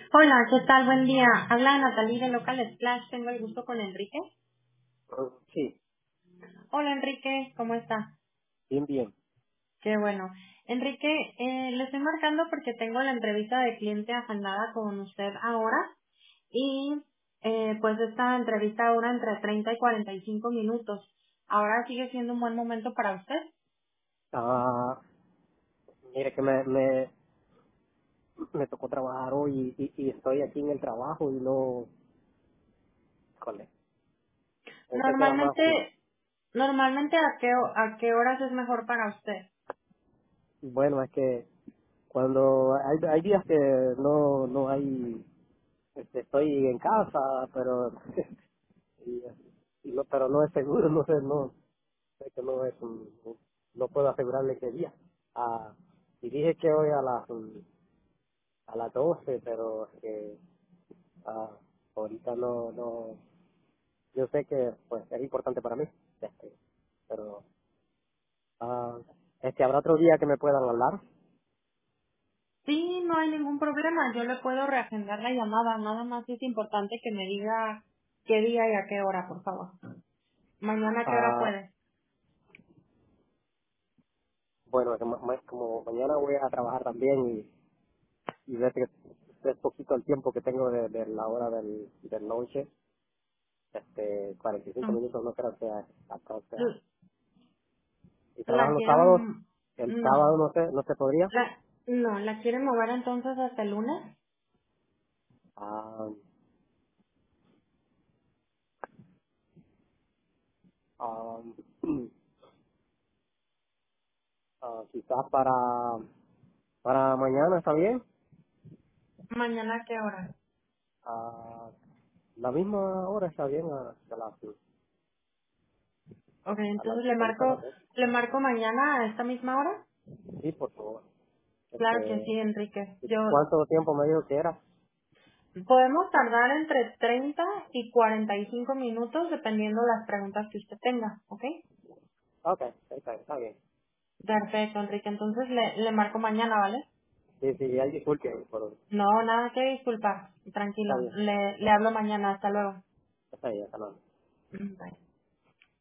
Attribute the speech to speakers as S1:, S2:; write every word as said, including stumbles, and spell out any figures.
S1: Hola, ¿qué tal? Buen día. Habla Natalie de Local Splash. Tengo el gusto con Enrique.
S2: Ah, sí,
S1: Hola, Enrique. ¿Cómo está?
S2: bien, bien.
S1: Qué bueno. Enrique, eh, le estoy marcando porque tengo la entrevista de cliente agendada con usted ahora y eh, pues esta entrevista dura entre treinta y cuarenta y cinco minutos. ¿Ahora sigue siendo un buen momento para usted?
S2: Ah, mire que me, me, me tocó trabajar hoy y, y estoy aquí en el trabajo y no, híjole, pensé que era más,
S1: Normalmente, normalmente ¿a qué, ho- a qué horas es mejor para usted?
S2: bueno, es que cuando hay, hay días que no, no hay, este, estoy en casa, pero, y, y no, pero no es seguro, no sé, no, sé que no es un, no puedo asegurarle qué día. Ah, y dije que hoy a las, a las doce, pero es que, ah, ahorita no, no, yo sé que pues es importante para mí, este, pero ah, este habrá otro día que me puedan hablar.
S1: Sí, no hay ningún problema. Yo le puedo reagendar la llamada. Nada más es importante que me diga qué día y a qué hora, por favor. Mañana a qué hora
S2: Ah,
S1: puede.
S2: bueno, como, ma- como mañana voy a trabajar también y, y ver que es poquito el tiempo que tengo de, de la hora del, del noche, este cuarenta y cinco
S1: No.
S2: minutos no creo que hasta o sea,
S1: L-
S2: y trabajo
S1: ¿La
S2: los sábados,
S1: quieren?
S2: el sábado
S1: No.
S2: no se, no se podría.
S1: La, no, ¿la quieren mover entonces hasta el lunes?
S2: Ah, ah, ah, quizás para, para mañana está bien.
S1: Mañana a qué hora.
S2: Ah, la misma hora está bien a, a las,
S1: Ok,
S2: a las
S1: entonces le
S2: seis para
S1: marco,
S2: dos.
S1: le marco mañana a esta misma hora.
S2: Sí, por favor.
S1: Claro que
S2: Este,
S1: sí, Enrique. Yo
S2: ¿cuánto tiempo me dijo que era?
S1: podemos tardar entre treinta y cuarenta y cinco minutos dependiendo las preguntas que usted tenga, ¿ok?
S2: Ok, está, está bien.
S1: Perfecto, Enrique. Entonces le, le marco mañana, ¿vale?
S2: Sí, sí, hay disculpe, pero
S1: No, nada que disculpar. Tranquilo.
S2: está bien.
S1: Le, le
S2: Ok,
S1: hablo mañana. Hasta luego.
S2: está bien, hasta luego.
S1: Mm, bye.